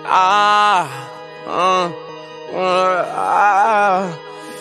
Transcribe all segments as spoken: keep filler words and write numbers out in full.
Ah, uh, uh, ah,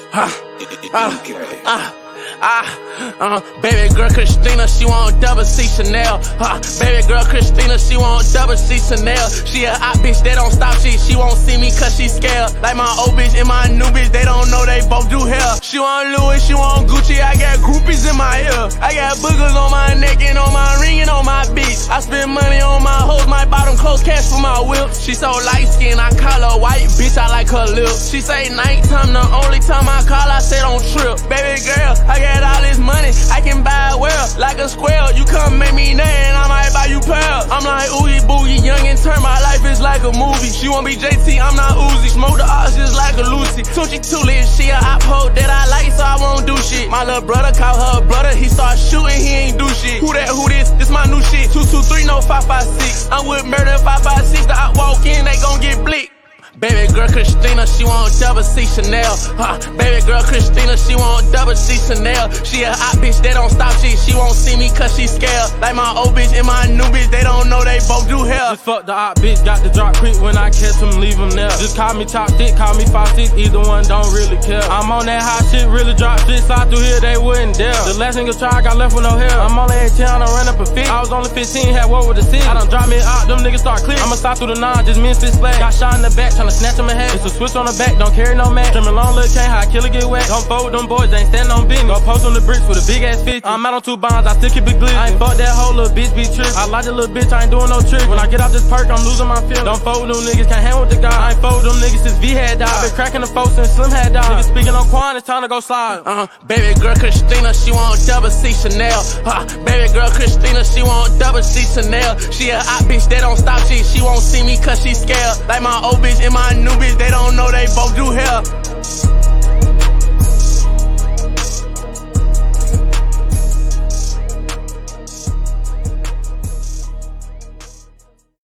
ah, ah, ah, uh, baby girl Christina, she want double C Chanel. Uh, baby girl Christina, she want double C Chanel. She a hot bitch, they don't stop shit. She won't see me cause she scared. Like my old bitch and my new bitch, they don't know they both do hair. She want Louis, she want Gucci, I got groupies in my ear. I got boogers on my neck and on my ring and on my bitch. I spend money on my hoes, my bottom close cash for my whip. She so light skin, I call her white bitch, I like her lips. She say nighttime, the only time I call, I say don't trip. Baby girl, I got all this money, I can buy a well, like a square. You come make me nut and I might buy you pearls. I'm like oogie boogie, young and turn, my life is like a movie. She won't be J T, I'm not Uzi, smoke the ox just like a Lucy. Tunchi Tuli, she a op hoe that I like, so I won't do shit. My little brother call her brother, he start shooting, he ain't do shit. Who that, who this, this my new shit. Two two three, no five five six. I'm with murder five five six, the op walk in, they gon' get blick. Baby girl Christina, she want double C Chanel. Uh, baby girl Christina, she want double C Chanel. She a hot bitch, they don't stop shit. She won't see me cause she scared. Like my old bitch and my new bitch, they don't know they both do hair. Just fuck the hot bitch, got the drop quick when I catch them, leave them there. Just call me top stick, call me five six, either one don't really care. I'm on that hot shit, really drop shit, slide through here, they wouldn't dare. The last nigga try, I got left with no hair. I'm only eighteen, I done ran up a fit. I was only fifteen, had war with the city. I done drop me out, them niggas start clear. I'ma slide through the nine, just me and Fitz Flag. Got shot in the back, tryna snatch him in half. It's a switch on the back, don't carry no mat. Trimming long little chain, how a killer get wet. Don't fold with them boys, they ain't standing on business. Go post on the bricks with a big ass fifty. I'm out on two bonds, I still keep it glitzy. I ain't fuck that whole little bitch be trick. I like the little bitch, I ain't doing no trick. When I get out this perk, I'm losing my feeling. Don't fold with them niggas, can't hang with the guy. I ain't fold with them niggas since V had died. I been cracking the folks since Slim had died. Niggas speaking on Quan, it's time to go slide. Uh, baby girl Christina, she want double C Chanel. Uh, baby girl Christina, she want double C Chanel. She a hot bitch, they don't stop shit. She won't see me cause she scared. Like my old bitch and my new bitch, they don't know they both do hair.